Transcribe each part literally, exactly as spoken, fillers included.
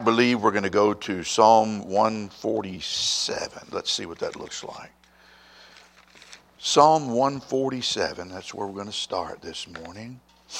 I believe we're going to go to Psalm one forty-seven. Let's see what that looks like. Psalm one forty-seven, that's where we're going to start this morning.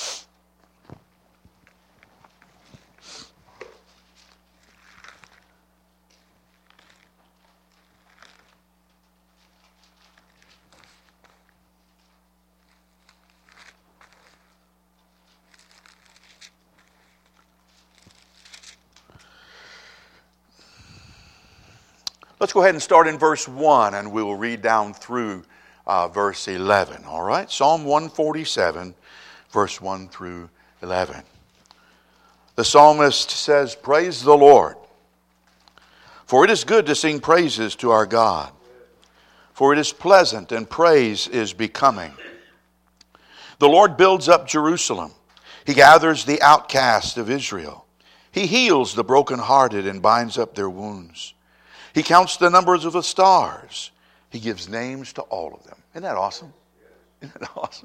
Let's go ahead and start in verse one, and we will read down through uh, verse eleven. All right? Psalm one forty-seven, verse one through eleven. The psalmist says, "Praise the Lord, for it is good to sing praises to our God, for it is pleasant and praise is becoming. The Lord builds up Jerusalem. He gathers the outcast of Israel. He heals the brokenhearted and binds up their wounds. He counts the numbers of the stars. He gives names to all of them." Isn't that awesome? Isn't that awesome?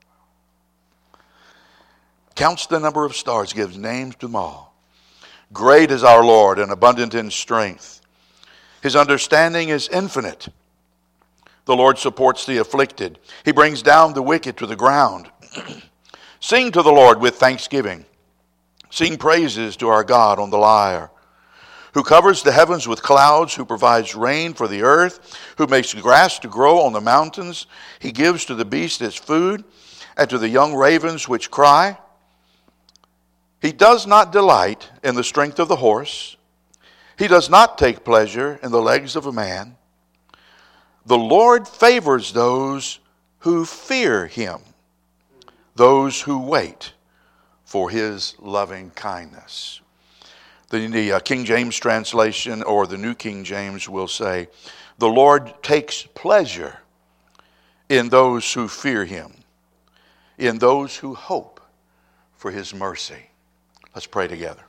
Counts the number of stars, gives names to them all. Great is our Lord and abundant in strength. His understanding is infinite. The Lord supports the afflicted. He brings down the wicked to the ground. Sing to the Lord with thanksgiving. Sing praises to our God on the lyre. Who covers the heavens with clouds, who provides rain for the earth, who makes grass to grow on the mountains. He gives to the beast its food, and to the young ravens which cry. He does not delight in the strength of the horse. He does not take pleasure in the legs of a man. The Lord favors those who fear him, those who wait for his loving kindness. The, the uh, King James translation, or the New King James, will say, "The Lord takes pleasure in those who fear him, in those who hope for his mercy." Let's pray together.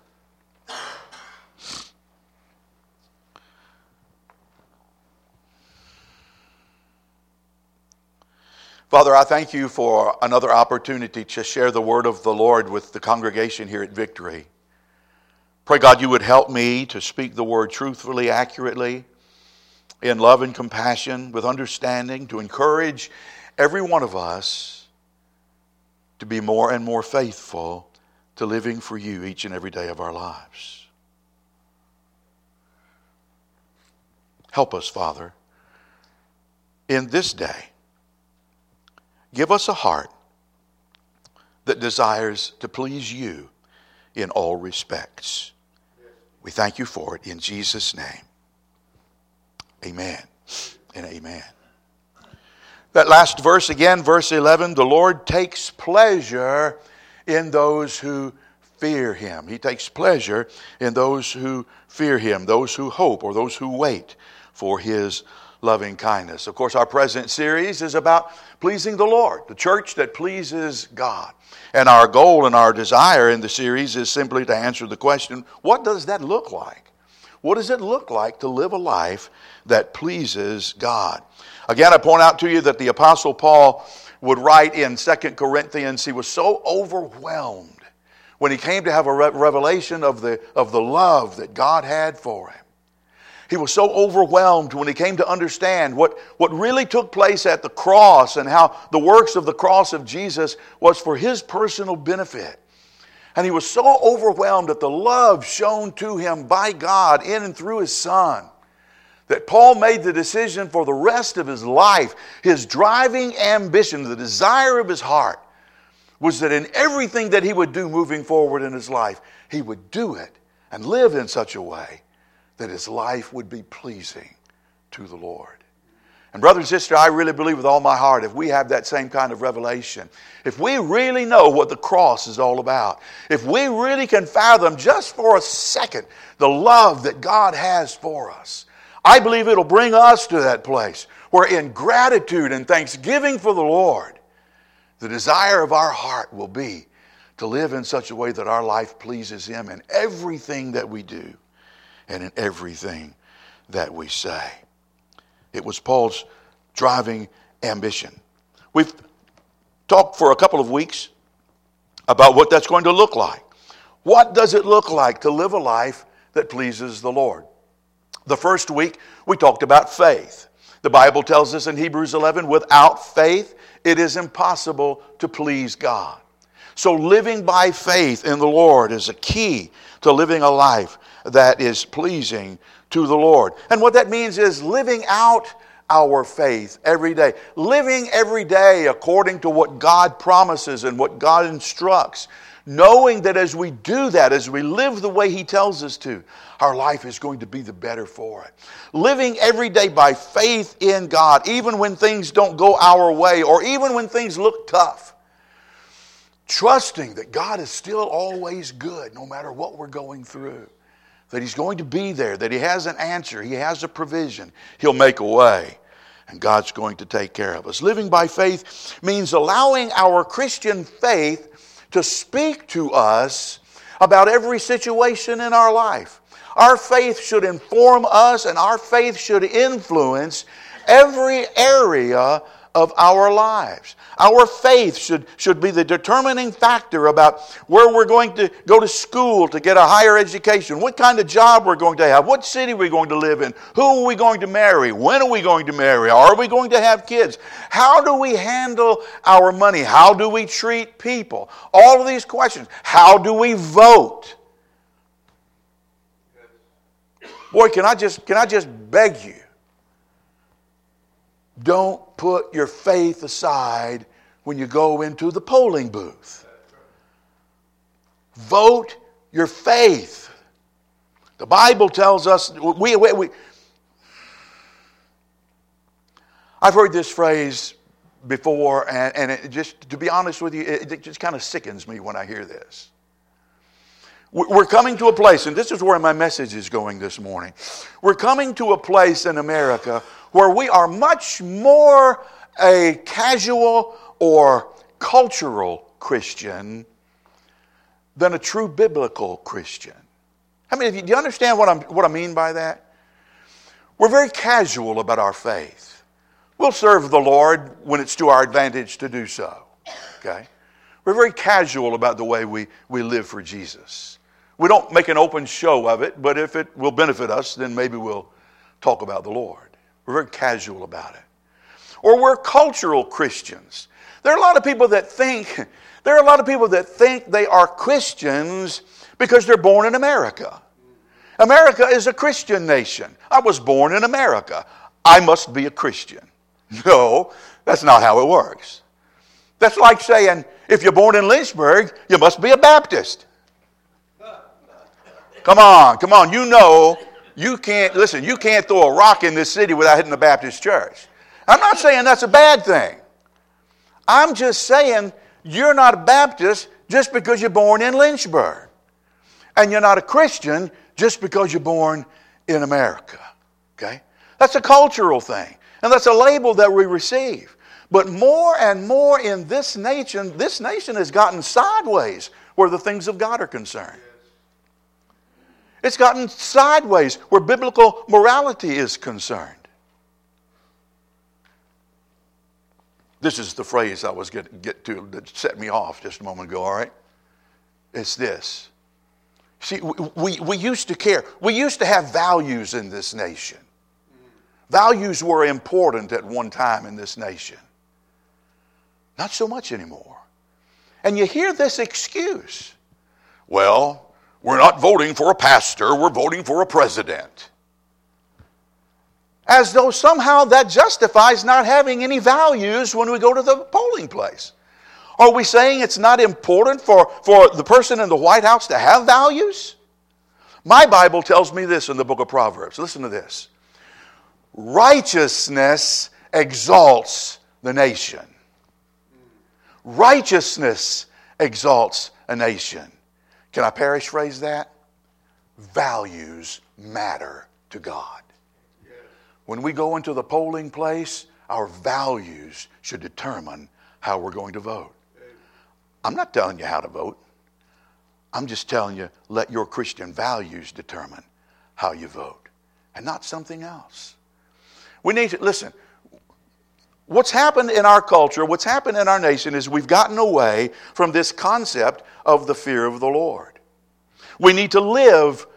Father, I thank you for another opportunity to share the word of the Lord with the congregation here at Victory. Pray, God, you would help me to speak the word truthfully, accurately, in love and compassion, with understanding, to encourage every one of us to be more and more faithful to living for you each and every day of our lives. Help us, Father, in this day. Give us a heart that desires to please you in all respects. We thank you for it in Jesus' name. Amen and amen. That last verse again, verse eleven, the Lord takes pleasure in those who fear him. He takes pleasure in those who fear him, those who hope or those who wait for his loving kindness. Of course, our present series is about pleasing the Lord, the church that pleases God. And our goal and our desire in the series is simply to answer the question, what does that look like? What does it look like to live a life that pleases God? Again, I point out to you that the Apostle Paul would write in Second Corinthians, he was so overwhelmed when he came to have a revelation of the, of the love that God had for him. He was so overwhelmed when he came to understand what, what really took place at the cross and how the works of the cross of Jesus was for his personal benefit. And he was so overwhelmed at the love shown to him by God in and through his Son that Paul made the decision for the rest of his life, his driving ambition, the desire of his heart, was that in everything that he would do moving forward in his life, he would do it and live in such a way that his life would be pleasing to the Lord. And brother and sister, I really believe with all my heart, if we have that same kind of revelation, if we really know what the cross is all about, if we really can fathom just for a second the love that God has for us, I believe it'll bring us to that place where in gratitude and thanksgiving for the Lord, the desire of our heart will be to live in such a way that our life pleases him in everything that we do and in everything that we say. It was Paul's driving ambition. We've talked for a couple of weeks about what that's going to look like. What does it look like to live a life that pleases the Lord. The first week, we talked about faith. The Bible tells us in Hebrews eleven, without faith, it is impossible to please God. So living by faith in the Lord is a key to living a life that is pleasing to the Lord. And what that means is living out our faith every day. Living every day according to what God promises and what God instructs. Knowing that as we do that, as we live the way He tells us to, our life is going to be the better for it. Living every day by faith in God, even when things don't go our way or even when things look tough. Trusting that God is still always good no matter what we're going through. That He's going to be there, that He has an answer, He has a provision. He'll make a way, and God's going to take care of us. Living by faith means allowing our Christian faith to speak to us about every situation in our life. Our faith should inform us, and our faith should influence every area of our lives. Our faith should, should be the determining factor about where we're going to go to school to get a higher education, what kind of job we're going to have, what city we're going to live in, who are we going to marry, when are we going to marry, are we going to have kids, how do we handle our money, how do we treat people, all of these questions, how do we vote? Boy, can I just, can I just beg you, don't put your faith aside when you go into the polling booth. Vote your faith. The Bible tells us, we, we, we, I've heard this phrase before, and, and it just, to be honest with you, it, it just kind of sickens me when I hear this. We're coming to a place, and this is where my message is going this morning. We're coming to a place in America where we are much more a casual or cultural Christian than a true biblical Christian. I mean, do you understand what, I'm, what I mean by that? We're very casual about our faith. We'll serve the Lord when it's to our advantage to do so. Okay? We're very casual about the way we, we live for Jesus. We don't make an open show of it, but if it will benefit us, then maybe we'll talk about the Lord. We're very casual about it. Or we're cultural Christians. There are a lot of people that think, there are a lot of people that think they are Christians because they're born in America. America is a Christian nation. I was born in America. I must be a Christian. No, that's not how it works. That's like saying, if you're born in Lynchburg, you must be a Baptist. Come on, come on. You know, you can't, listen, you can't throw a rock in this city without hitting the Baptist church. I'm not saying that's a bad thing. I'm just saying you're not a Baptist just because you're born in Lynchburg. And you're not a Christian just because you're born in America. Okay? That's a cultural thing. And that's a label that we receive. But more and more in this nation, this nation has gotten sideways where the things of God are concerned. It's gotten sideways where biblical morality is concerned. This is the phrase I was get, get to that set me off just a moment ago, all right? It's this. See, we, we, we used to care. We used to have values in this nation. Values were important at one time in this nation. Not so much anymore. And you hear this excuse. Well, we're not voting for a pastor, we're voting for a president. As though somehow that justifies not having any values when we go to the polling place. Are we saying it's not important for, for the person in the White House to have values? My Bible tells me this in the book of Proverbs. Listen to this. Righteousness exalts the nation. Righteousness exalts a nation. Can I paraphrase that? Values matter to God. When we go into the polling place, our values should determine how we're going to vote. I'm not telling you how to vote. I'm just telling you, let your Christian values determine how you vote, and not something else. We need to, listen, what's happened in our culture, what's happened in our nation is we've gotten away from this concept of the fear of the Lord. We need to live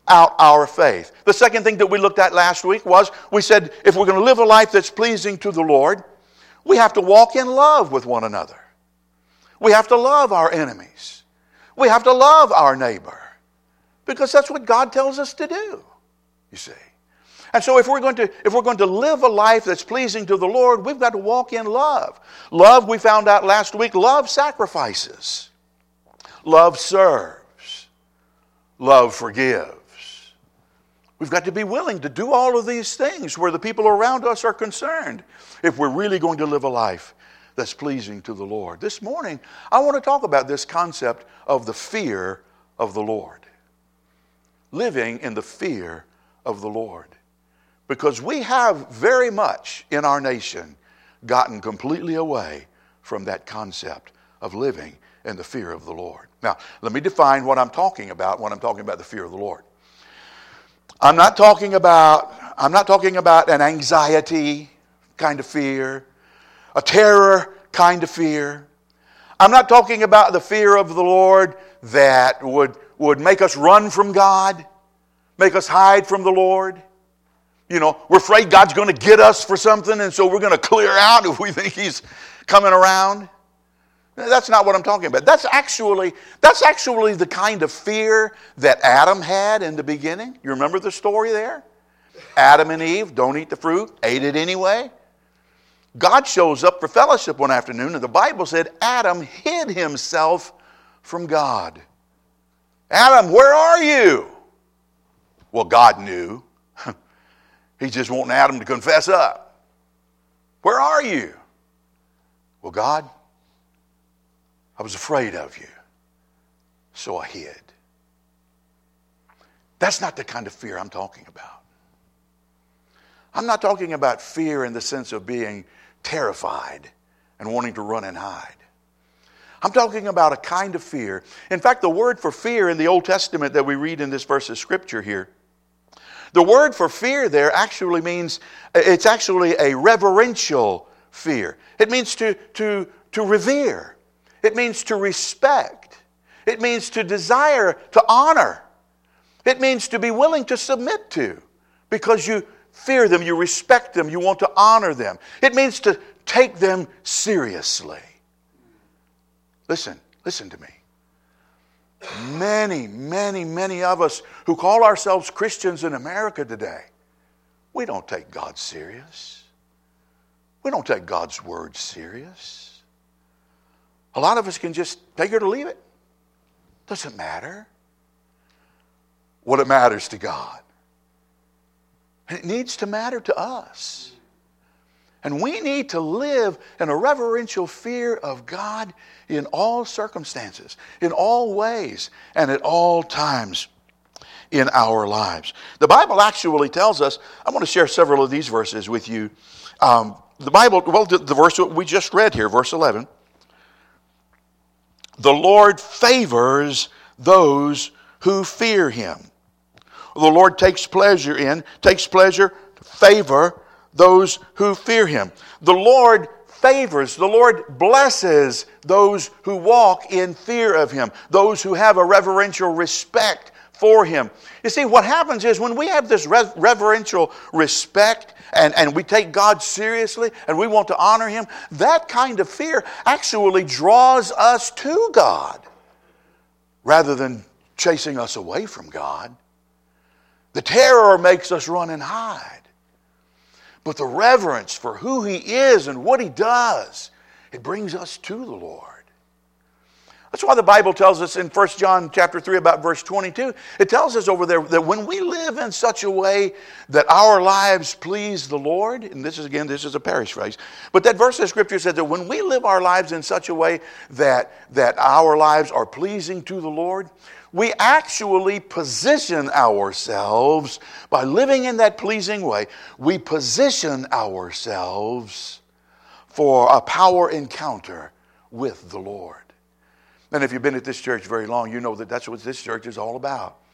out our faith. The second thing that we looked at last week was, we said, if we're going to live a life that's pleasing to the Lord, we have to walk in love with one another. We have to love our enemies. We have to love our neighbor. Because that's what God tells us to do, you see. And so if we're going to if we're going to live a life that's pleasing to the Lord, we've got to walk in love. Love, we found out last week, love sacrifices. Love serves. Love forgives. We've got to be willing to do all of these things where the people around us are concerned if we're really going to live a life that's pleasing to the Lord. This morning, I want to talk about this concept of the fear of the Lord. Living in the fear of the Lord. Because we have very much in our nation gotten completely away from that concept of living in the fear of the Lord. Now, let me define what I'm talking about when I'm talking about the fear of the Lord. I'm not talking about, I'm not talking about an anxiety kind of fear, a terror kind of fear. I'm not talking about the fear of the Lord that would, would make us run from God, make us hide from the Lord. You know, we're afraid God's going to get us for something, and so we're going to clear out if we think He's coming around. That's not what I'm talking about. That's actually, that's actually the kind of fear that Adam had in the beginning. You remember the story there? Adam and Eve don't eat the fruit, ate it anyway. God shows up for fellowship one afternoon, and the Bible said Adam hid himself from God. Adam, where are you? Well, God knew. He's just wanting Adam to confess up. Where are you? Well, God, I was afraid of you, so I hid. That's not the kind of fear I'm talking about. I'm not talking about fear in the sense of being terrified and wanting to run and hide. I'm talking about a kind of fear. In fact, the word for fear in the Old Testament that we read in this verse of Scripture here, the word for fear there actually means, it's actually a reverential fear. It means to, to, to revere. It means to respect. It means to desire, to honor. It means to be willing to submit to because you fear them, you respect them, you want to honor them. It means to take them seriously. Listen, listen to me. Many, many, many of us who call ourselves Christians in America today, we don't take God serious. We don't take God's word serious. A lot of us can just take it or leave it. Doesn't matter. What it matters to God. And it needs to matter to us. And we need to live in a reverential fear of God in all circumstances, in all ways, and at all times in our lives. The Bible actually tells us, I want to share several of these verses with you. Um, the Bible, well, the, the verse that we just read here, verse eleven. The Lord favors those who fear Him. The Lord takes pleasure in, takes pleasure to favor those who fear Him. The Lord favors, the Lord blesses those who walk in fear of Him, those who have a reverential respect for Him. You see, what happens is when we have this re- reverential respect and, and we take God seriously and we want to honor Him, that kind of fear actually draws us to God rather than chasing us away from God. The terror makes us run and hide. But the reverence for who He is and what He does, it brings us to the Lord. That's why the Bible tells us in First John chapter three about verse twenty-two, it tells us over there that when we live in such a way that our lives please the Lord, and this is again, this is a paraphrase, but that verse of Scripture says that when we live our lives in such a way that, that our lives are pleasing to the Lord, we actually position ourselves, by living in that pleasing way, we position ourselves for a power encounter with the Lord. And if you've been at this church very long, you know that that's what this church is all about.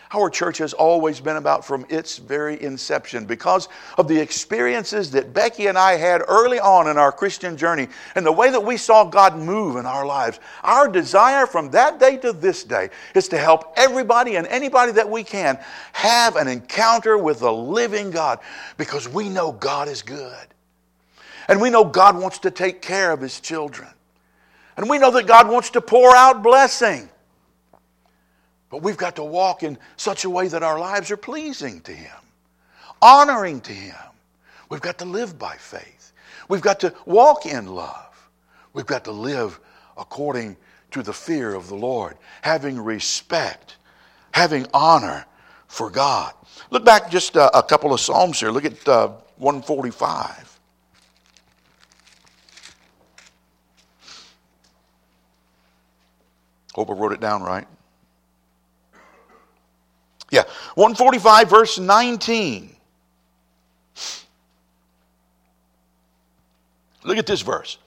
our church has always been about from its very inception, because of the experiences that Becky and I had early on in our Christian journey and the way that we saw God move in our lives. Our desire from that day to this day is to help everybody and anybody that we can have an encounter with the living God, because we know God is good. And we know God wants to take care of His children. And we know that God wants to pour out blessing. But we've got to walk in such a way that our lives are pleasing to Him, honoring to Him. We've got to live by faith. We've got to walk in love. We've got to live according to the fear of the Lord, having respect, having honor for God. Look back just a, a couple of Psalms here. Look at uh, one forty-five. Hope I wrote it down right. Yeah, one forty-five verse nineteen. Look at this verse.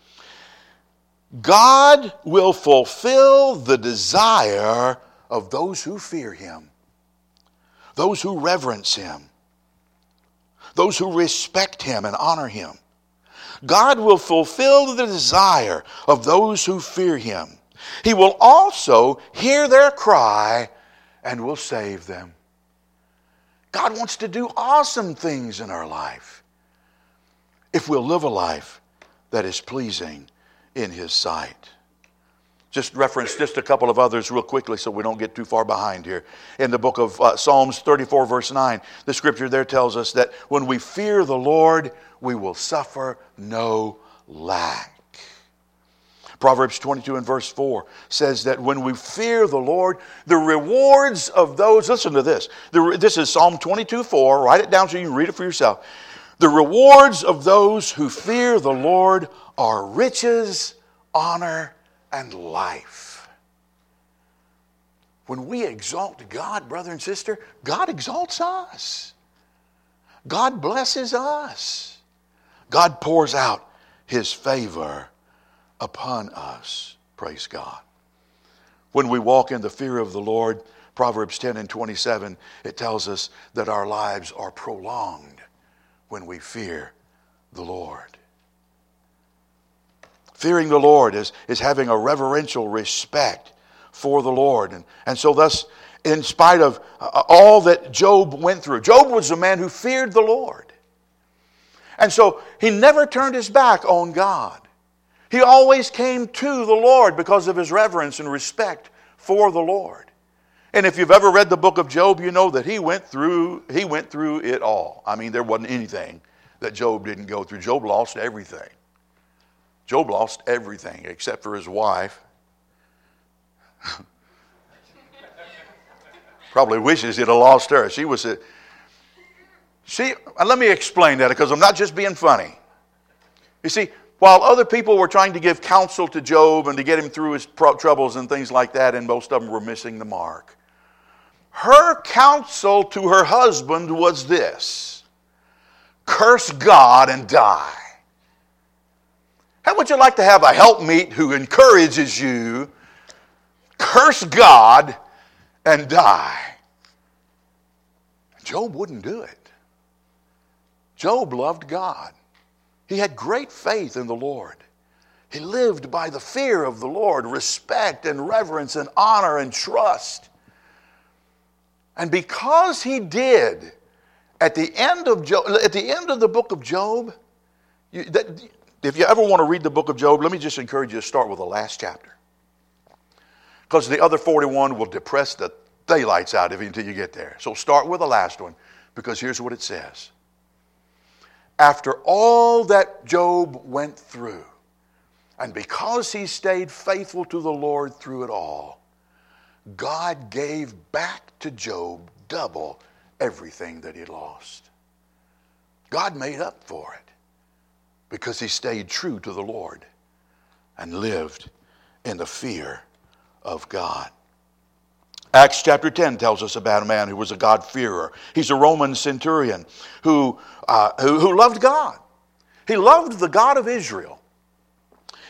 God will fulfill the desire of those who fear Him, those who reverence Him, those who respect Him and honor Him. God will fulfill the desire of those who fear Him. He will also hear their cry and will save them. God wants to do awesome things in our life if we'll live a life that is pleasing in His sight. Just reference just a couple of others real quickly so we don't get too far behind here. In the book of uh, Psalms thirty-four verse nine, the scripture there tells us that when we fear the Lord, we will suffer no lack. Proverbs twenty-two and verse four says that when we fear the Lord, the rewards of those, listen to this. The, this is Psalm twenty-two four. Write it down so you can read it for yourself. The rewards of those who fear the Lord are riches, honor, and life. When we exalt God, brother and sister, God exalts us. God blesses us. God pours out His favor upon us. Praise God. When we walk in the fear of the Lord, Proverbs ten and twenty-seven, it tells us that our lives are prolonged when we fear the Lord. Fearing the Lord is, is having a reverential respect for the Lord. And, and so thus, in spite of uh, all that Job went through, Job was a man who feared the Lord. And so he never turned his back on God. He always came to the Lord because of his reverence and respect for the Lord. And if you've ever read the book of Job, you know that he went through, he went through it all. I mean, there wasn't anything that Job didn't go through. Job lost everything. Job lost everything except for his wife. Probably wishes he'd have lost her. She was a, she, and let me explain that because I'm not just being funny. You see, while other people were trying to give counsel to Job and to get him through his troubles and things like that, and most of them were missing the mark, her counsel to her husband was this: curse God and die. How would you like to have a helpmeet who encourages you, curse God and die? Job wouldn't do it. Job loved God. He had great faith in the Lord. He lived by the fear of the Lord, respect and reverence and honor and trust. And because he did, at the end of Job, at the end of the book of Job, you, that, if you ever want to read the book of Job, let me just encourage you to start with the last chapter. Because the other forty-one will depress the daylights out of you until you get there. So start with the last one, because here's what it says. After all that Job went through, and because he stayed faithful to the Lord through it all, God gave back to Job double everything that he lost. God made up for it because he stayed true to the Lord and lived in the fear of God. Acts chapter ten tells us about a man who was a God-fearer. He's a Roman centurion who, uh, who, who loved God. He loved the God of Israel.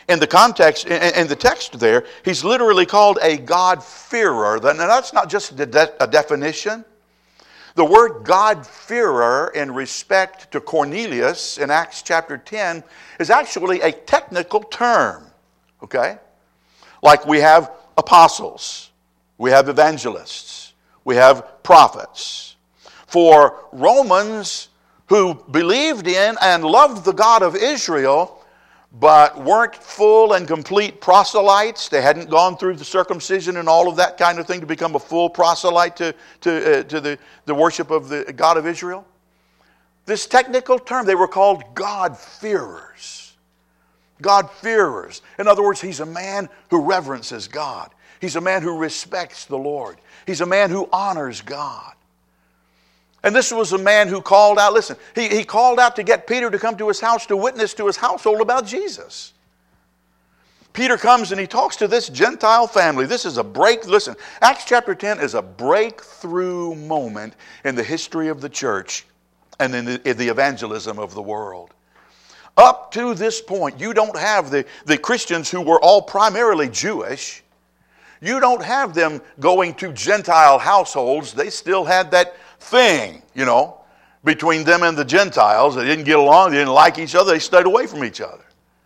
In the context, in, in the text there, he's literally called a God-fearer. Now that's not just a, de- a definition. The word God-fearer in respect to Cornelius in Acts chapter ten is actually a technical term. Okay? Like we have apostles, we have evangelists, we have prophets. For Romans who believed in and loved the God of Israel, but weren't full and complete proselytes. They hadn't gone through the circumcision and all of that kind of thing to become a full proselyte to, to, uh, to the, the worship of the God of Israel. This technical term, they were called God-fearers. God-fearers. In other words, he's a man who reverences God. He's a man who respects the Lord. He's a man who honors God. And this was a man who called out, listen, he, he called out to get Peter to come to his house to witness to his household about Jesus. Peter comes and he talks to this Gentile family. This is a break, listen, Acts chapter ten is a breakthrough moment in the history of the church and in the, in the evangelism of the world. Up to this point, you don't have the, the Christians who were all primarily Jewish. You don't have them going to Gentile households. They still had that thing, you know, between them and the Gentiles. They didn't get along. They didn't like each other. They stayed away from each other.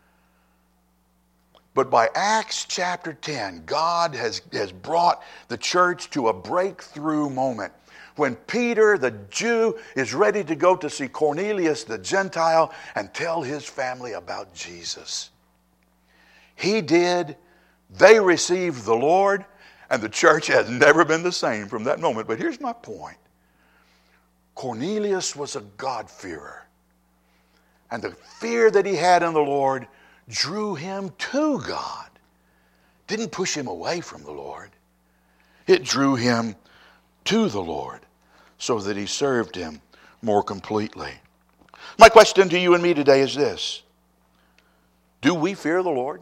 But by Acts chapter ten, God has, has brought the church to a breakthrough moment when Peter, the Jew, is ready to go to see Cornelius, the Gentile, and tell his family about Jesus. He did. They received the Lord, and the church has never been the same from that moment. But here's my point. Cornelius was a God-fearer. And the fear that he had in the Lord drew him to God. Didn't push him away from the Lord. It drew him to the Lord so that he served him more completely. My question to you and me today is this. Do we fear the Lord?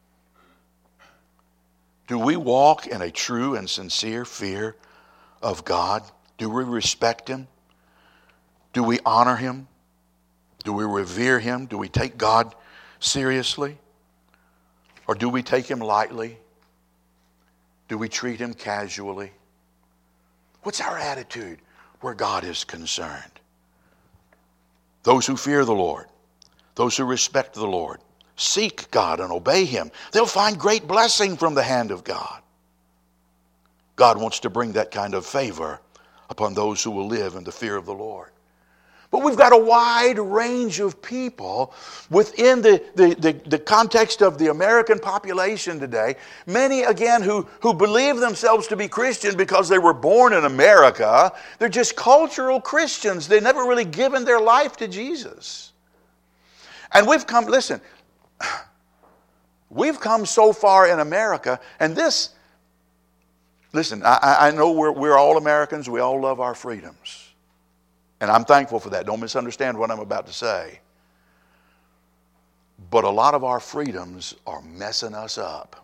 Do we walk in a true and sincere fear of God? Do we respect him? Do we honor him? Do we revere him? Do we take God seriously? Or do we take him lightly? Do we treat him casually? What's our attitude where God is concerned? Those who fear the Lord, those who respect the Lord, seek God and obey him, they'll find great blessing from the hand of God. God wants to bring that kind of favor upon those who will live in the fear of the Lord. But we've got a wide range of people within the, the, the, the context of the American population today. Many, again, who, who believe themselves to be Christian because they were born in America. They're just cultural Christians. They've never really given their life to Jesus. And we've come, listen, we've come so far in America, and this, listen, I, I know we're, we're all Americans. We all love our freedoms. And I'm thankful for that. Don't misunderstand what I'm about to say. But a lot of our freedoms are messing us up.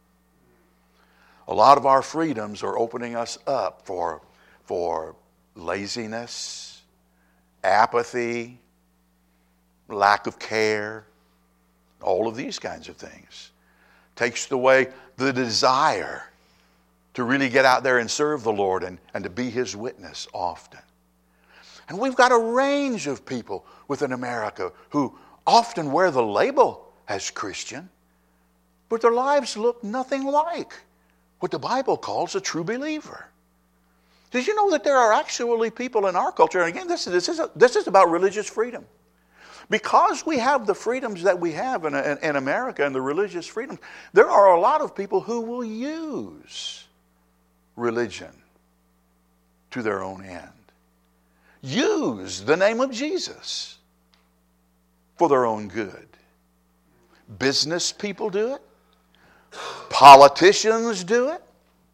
A lot of our freedoms are opening us up for, for laziness, apathy, lack of care, all of these kinds of things. Takes away the desire to really get out there and serve the Lord and, and to be his witness often. And we've got a range of people within America who often wear the label as Christian, but their lives look nothing like what the Bible calls a true believer. Did you know that there are actually people in our culture, and again, this is, this is, a, this is about religious freedom. Because we have the freedoms that we have in, in, in America and the religious freedoms, there are a lot of people who will use religion to their own end. Use the name of Jesus for their own good. Business people do it. Politicians do it.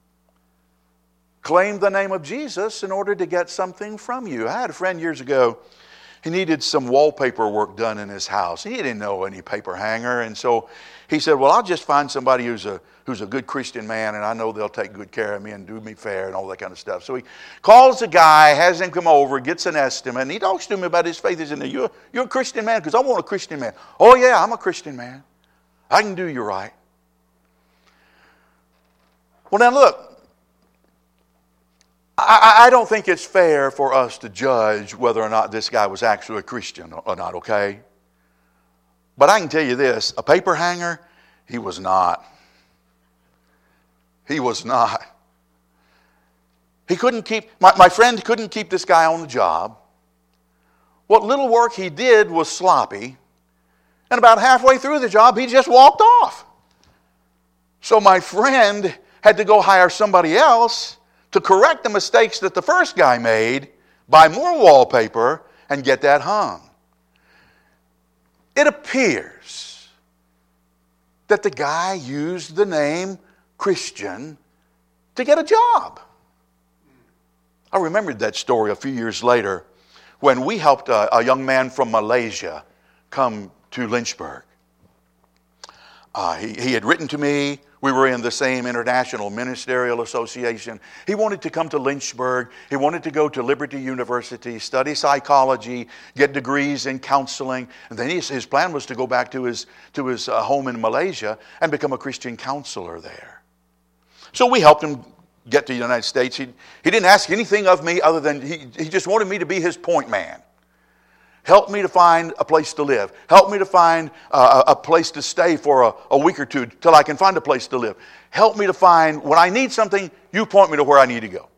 Claim the name of Jesus in order to get something from you. I had a friend years ago. He needed some wallpaper work done in his house. He didn't know any paper hanger, and so he said, well, I'll just find somebody who's a who's a good Christian man, and I know they'll take good care of me and do me fair and all that kind of stuff. So he calls the guy, has him come over, gets an estimate, and he talks to him about his faith. He said, you're, you're a Christian man? Because I want a Christian man. Oh, yeah, I'm a Christian man. I can do you right. Well, now look, I, I don't think it's fair for us to judge whether or not this guy was actually a Christian or not, okay? But I can tell you this, a paper hanger, he was not. He was not. He couldn't keep, my, my friend couldn't keep this guy on the job. What little work he did was sloppy. And about halfway through the job, he just walked off. So my friend had to go hire somebody else to correct the mistakes that the first guy made, buy more wallpaper, and get that hung. It appears that the guy used the name Christian to get a job. I remembered that story a few years later when we helped a, a young man from Malaysia come to Lynchburg. Uh, he, he had written to me. We were in the same International Ministerial Association. He wanted to come to Lynchburg. He wanted to go to Liberty University, study psychology, get degrees in counseling. And then his, his plan was to go back to his, to his uh, home in Malaysia and become a Christian counselor there. So we helped him get to the United States. He, he didn't ask anything of me other than he, he just wanted me to be his point man. Help me to find a place to live. Help me to find uh, a place to stay for a, a week or two till I can find a place to live. Help me to find, when I need something, you point me to where I need to go.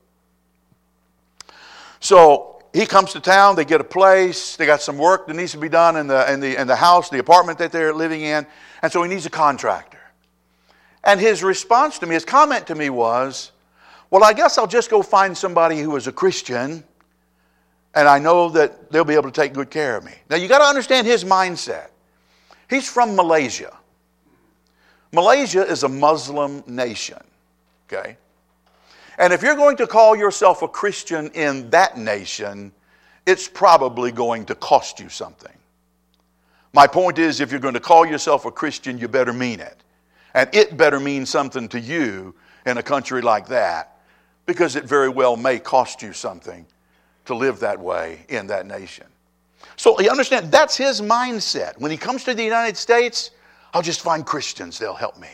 So he comes to town, they get a place, they got some work that needs to be done in the, in the, in the house, the apartment that they're living in, and so he needs a contractor. And his response to me, his comment to me was, well, I guess I'll just go find somebody who is a Christian, and I know that they'll be able to take good care of me. Now, you got to understand his mindset. He's from Malaysia. Malaysia is a Muslim nation, okay? And if you're going to call yourself a Christian in that nation, it's probably going to cost you something. My point is, if you're going to call yourself a Christian, you better mean it. And it better mean something to you in a country like that, because it very well may cost you something to live that way in that nation. So you understand, that's his mindset. When he comes to the United States, I'll just find Christians, they'll help me.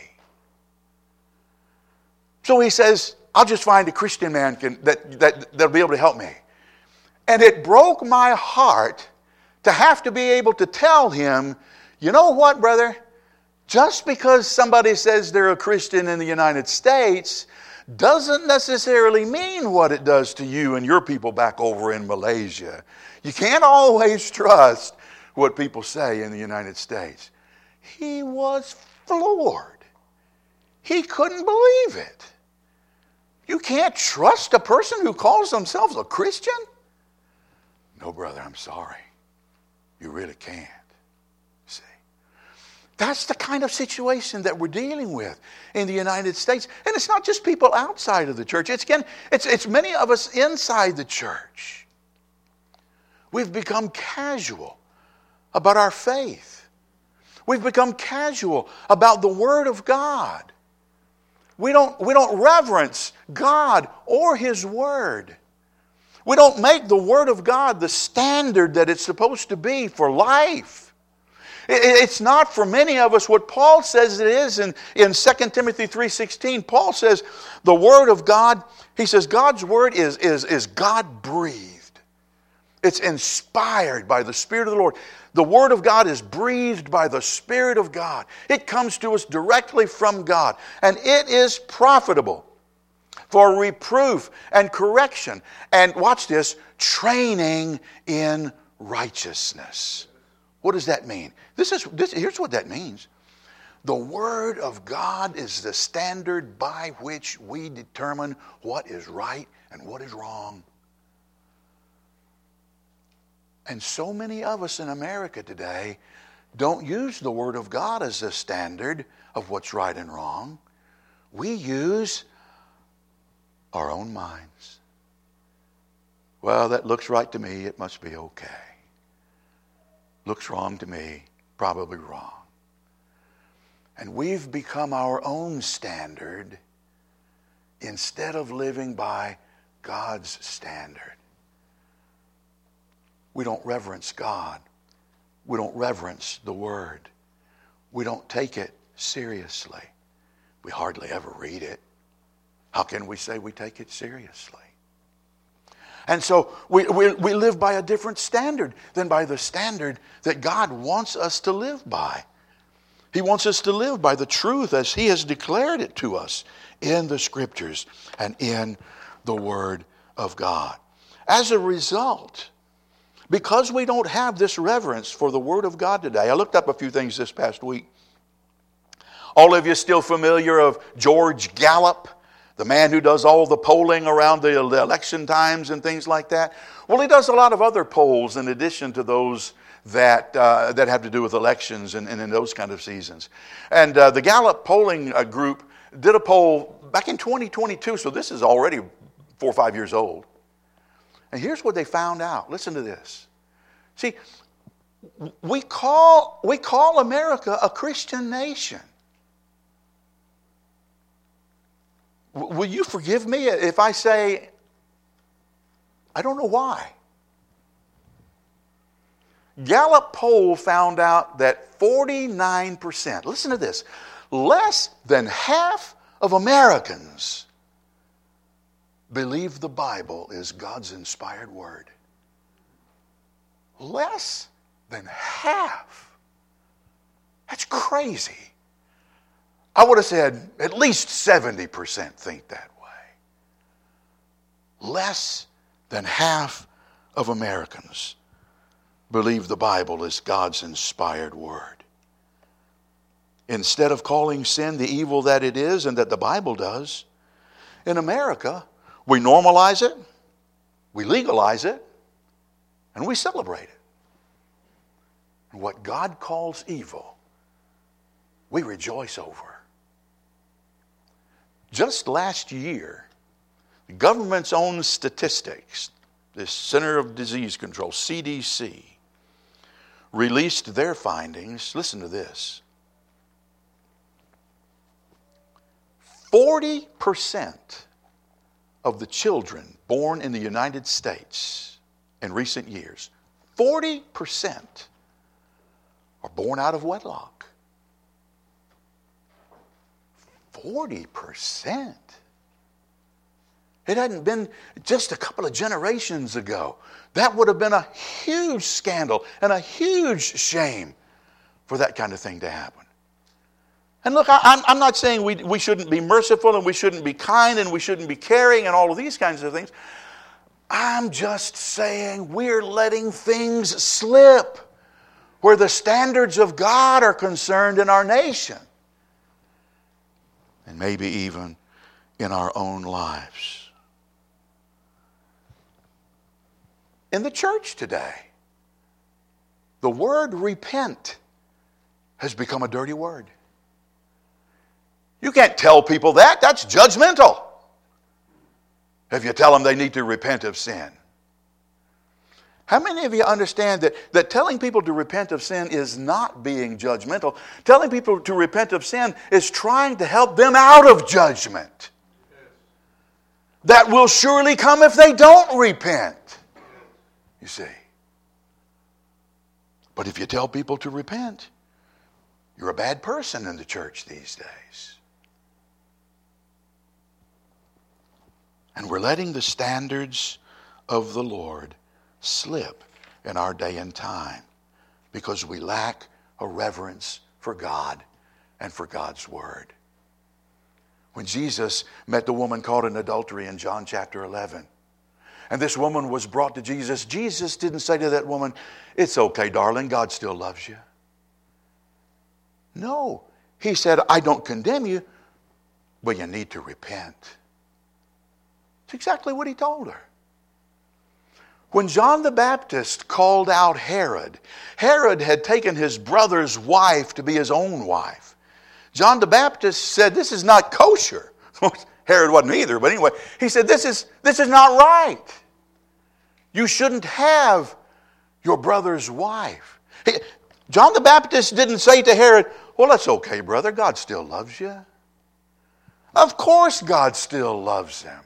So he says, I'll just find a Christian man can, that, that, that'll be able to help me. And it broke my heart to have to be able to tell him, you know what, brother? Just because somebody says they're a Christian in the United States doesn't necessarily mean what it does to you and your people back over in Malaysia. You can't always trust what people say in the United States. He was floored. He couldn't believe it. You can't trust a person who calls themselves a Christian? No, brother, I'm sorry. You really can't. That's the kind of situation that we're dealing with in the United States. And it's not just people outside of the church. It's, again, it's, it's many of us inside the church. We've become casual about our faith. We've become casual about the Word of God. We don't, we don't reverence God or His Word. We don't make the Word of God the standard that it's supposed to be for life. It's not for many of us what Paul says it is in, in Second Timothy three sixteen. Paul says the Word of God, he says God's Word is, is, is God-breathed. It's inspired by the Spirit of the Lord. The Word of God is breathed by the Spirit of God. It comes to us directly from God. And it is profitable for reproof and correction. And watch this, training in righteousness. What does that mean? This is this, here's what that means. The Word of God is the standard by which we determine what is right and what is wrong. And so many of us in America today don't use the Word of God as a standard of what's right and wrong. We use our own minds. Well, that looks right to me. It must be okay. Looks wrong to me, probably wrong. And we've become our own standard instead of living by God's standard. We don't reverence God. We don't reverence the Word. We don't take it seriously. We hardly ever read it. How can we say we take it seriously? And so we, we, we live by a different standard than by the standard that God wants us to live by. He wants us to live by the truth as He has declared it to us in the Scriptures and in the Word of God. As a result, because we don't have this reverence for the Word of God today, I looked up a few things this past week. All of you still familiar of George Gallup, the man who does all the polling around the election times and things like that? Well, he does a lot of other polls in addition to those that uh, that have to do with elections and, and in those kind of seasons. And uh, the Gallup polling uh, group did a poll back in twenty twenty-two, so this is already four or five years old. And here's what they found out. Listen to this. See, we call, we call America a Christian nation. Will you forgive me if I say, I don't know why? Gallup poll found out that forty-nine percent, listen to this, less than half of Americans believe the Bible is God's inspired word. Less than half. That's crazy. I would have said at least seventy percent think that way. Less than half of Americans believe the Bible is God's inspired word. Instead of calling sin the evil that it is and that the Bible does, in America, we normalize it, we legalize it, and we celebrate it. And what God calls evil, we rejoice over. Just last year, the government's own statistics, the Center of Disease Control, C D C, released their findings. Listen to this. forty percent of the children born in the United States in recent years, forty percent are born out of wedlock. forty percent. It hadn't been just a couple of generations ago. That would have been a huge scandal and a huge shame for that kind of thing to happen. And look, I, I'm, I'm not saying we, we shouldn't be merciful and we shouldn't be kind and we shouldn't be caring and all of these kinds of things. I'm just saying we're letting things slip where the standards of God are concerned in our nation. And maybe even in our own lives. In the church today, the word repent has become a dirty word. You can't tell people that. That's judgmental. If you tell them they need to repent of sin. How many of you understand that, that telling people to repent of sin is not being judgmental? Telling people to repent of sin is trying to help them out of judgment. That will surely come if they don't repent. You see. But if you tell people to repent, you're a bad person in the church these days. And we're letting the standards of the Lord slip in our day and time because we lack a reverence for God and for God's word. When Jesus met the woman caught in adultery in John chapter eleven, and this woman was brought to Jesus, Jesus didn't say to that woman, "It's okay, darling, God still loves you." No, he said, "I don't condemn you, but you need to repent." It's exactly what he told her. When John the Baptist called out Herod, Herod had taken his brother's wife to be his own wife. John the Baptist said, "This is not kosher." Herod wasn't either, but anyway, he said, this is, this is not right. You shouldn't have your brother's wife. He, John the Baptist didn't say to Herod, "Well, that's okay, brother. God still loves you." Of course God still loves him.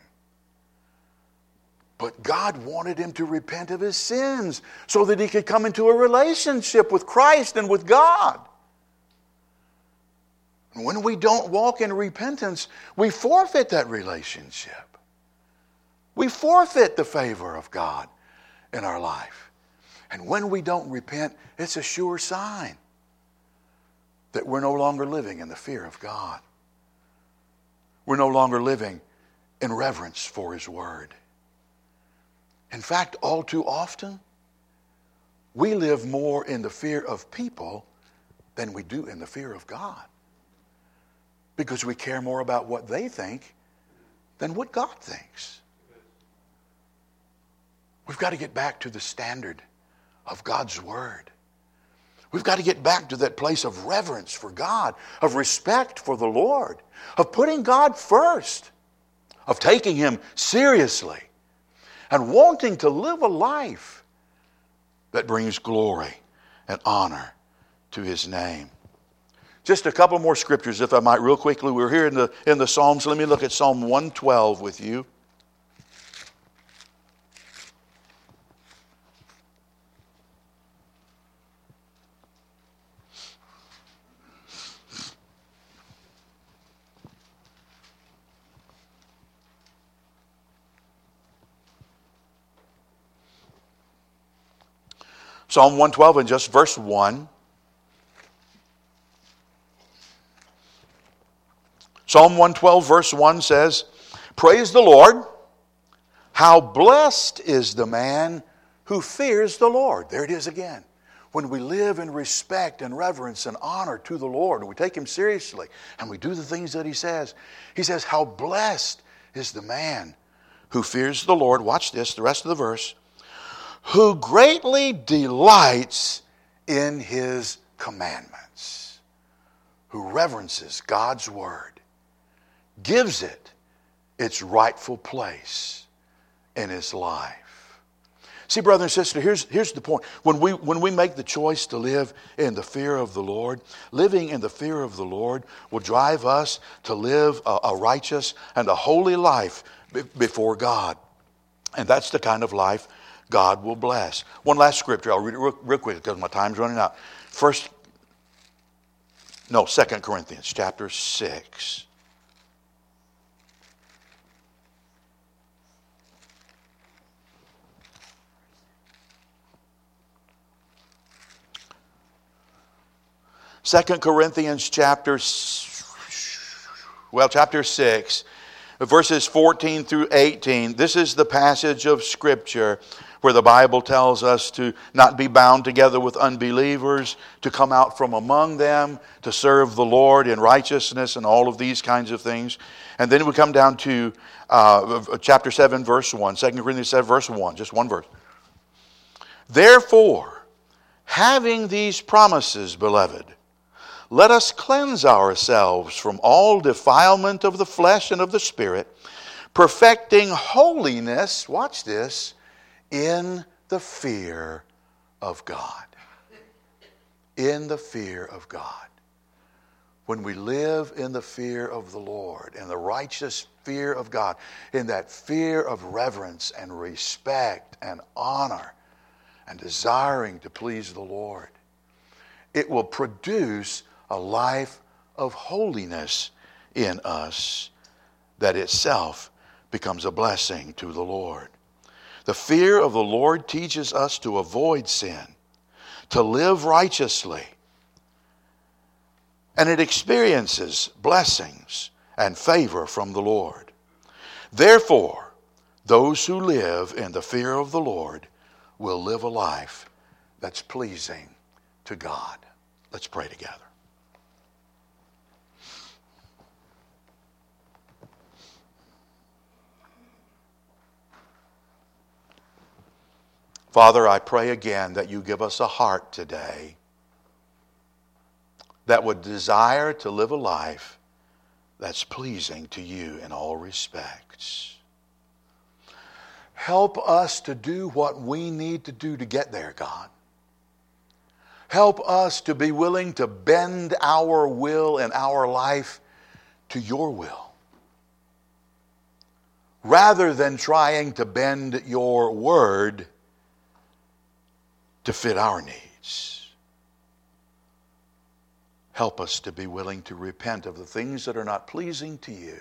But God wanted him to repent of his sins so that he could come into a relationship with Christ and with God. And when we don't walk in repentance, we forfeit that relationship. We forfeit the favor of God in our life. And when we don't repent, it's a sure sign that we're no longer living in the fear of God. We're no longer living in reverence for His Word. In fact, all too often, we live more in the fear of people than we do in the fear of God. Because we care more about what they think than what God thinks. We've got to get back to the standard of God's Word. We've got to get back to that place of reverence for God, of respect for the Lord, of putting God first, of taking Him seriously, and wanting to live a life that brings glory and honor to His name. Just a couple more scriptures, if I might, real quickly. We're here in the, in the Psalms. Let me look at Psalm one twelve with you. Psalm one twelve and just verse one. Psalm one twelve verse one says, "Praise the Lord. How blessed is the man who fears the Lord." There it is again. When we live in respect and reverence and honor to the Lord, and we take Him seriously, and we do the things that He says, He says, how blessed is the man who fears the Lord. Watch this, the rest of the verse. "Who greatly delights in His commandments." Who reverences God's Word, gives it its rightful place in his life. See, brother and sister, here's, here's the point. When we, when we make the choice to live in the fear of the Lord, living in the fear of the Lord will drive us to live a, a righteous and a holy life b- before God. And that's the kind of life God will bless. One last scripture. I'll read it real, real quick because my time's running out. First, no, Second Corinthians chapter six. Second Corinthians chapter, well, chapter six, verses fourteen through eighteen. This is the passage of Scripture where the Bible tells us to not be bound together with unbelievers, to come out from among them, to serve the Lord in righteousness and all of these kinds of things. And then we come down to uh, chapter seven, verse one. Second Corinthians seven, verse one, just one verse. "Therefore, having these promises, beloved, let us cleanse ourselves from all defilement of the flesh and of the spirit, perfecting holiness," watch this, "in the fear of God." In the fear of God. When we live in the fear of the Lord, in the righteous fear of God, in that fear of reverence and respect and honor and desiring to please the Lord, it will produce a life of holiness in us that itself becomes a blessing to the Lord. The fear of the Lord teaches us to avoid sin, to live righteously, and it experiences blessings and favor from the Lord. Therefore, those who live in the fear of the Lord will live a life that's pleasing to God. Let's pray together. Father, I pray again that you give us a heart today that would desire to live a life that's pleasing to you in all respects. Help us to do what we need to do to get there, God. Help us to be willing to bend our will and our life to your will, rather than trying to bend your word to fit our needs. help us to be willing to repent of the things that are not pleasing to you,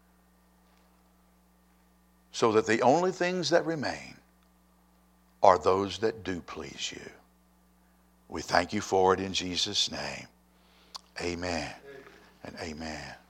so that the only things that remain are those that do please you. We thank you for it in Jesus' name. Amen and amen.